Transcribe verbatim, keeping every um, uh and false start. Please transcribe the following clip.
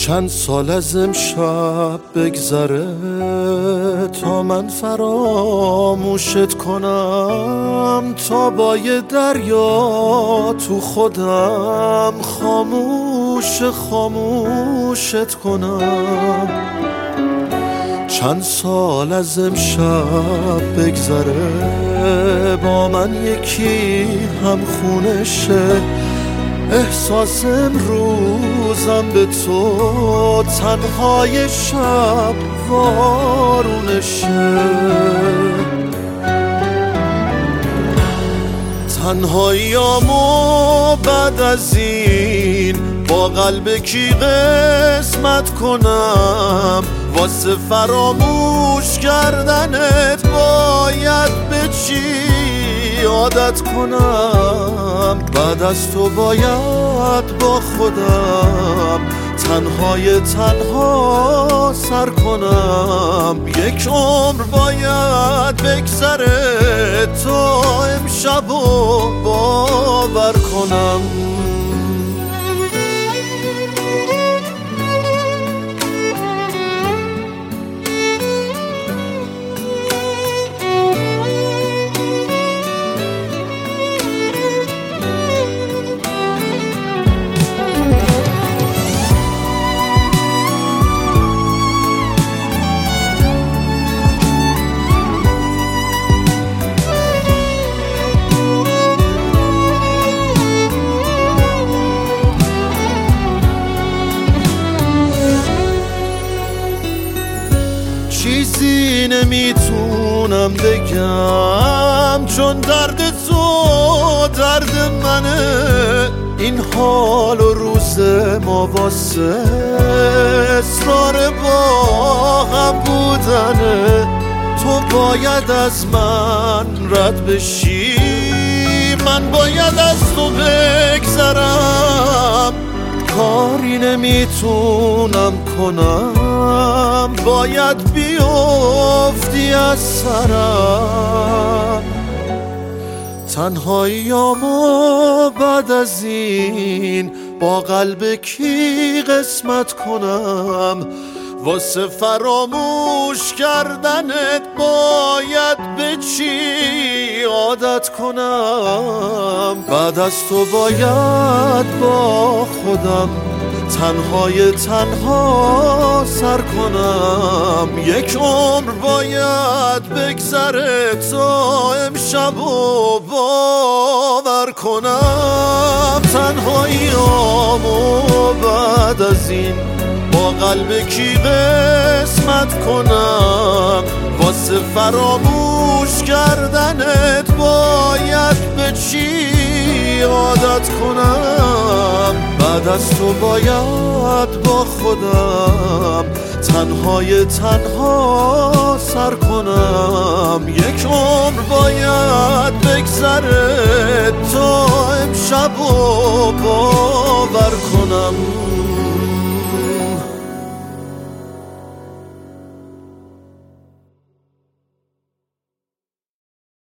چند سال از امشب بگذره تا من فراموشت کنم، تا با یه دریا تو خودم خاموش خاموشت کنم. چند سال از امشب بگذره با من یکی هم خونه شه، احساس امروزم به تو تنهای شب وارونشه. تنهاییامو بعد از این با قلب کی قسمت کنم، واسه فراموش کردنت باید به چی عادت کنم؟ بعد از تو باید با خودم تنهای تنها سر کنم. یک عمر باید بگذره تا امشبو باور کنم. چیزی نمیتونم بگم چون درد تو درد منه، این حال و روز ما واسه اصرار با هم بودنه. تو باید از من رد بشی، من باید از تو بگذرم. کاری نمیتونم کنم، باید بیفتی از سرم. تنهاییامو بعد از این با قلب کی قسمت کنم، واسه فراموش کردنت باید به چی عادت کنم؟ بعد از تو باید با خودم تنهای تنها سر کنم. یک عمر باید بگذره تا امشبو باور کنم. تنهاییامو بعد از این با قلب کی قسمت کنم، واسه فراموش کردنت باید به چی عادت کنم؟ بعد از تو باید با خودم تنهای تنها سر کنم. یک عمر باید بگذره تا امشبو باور کنم.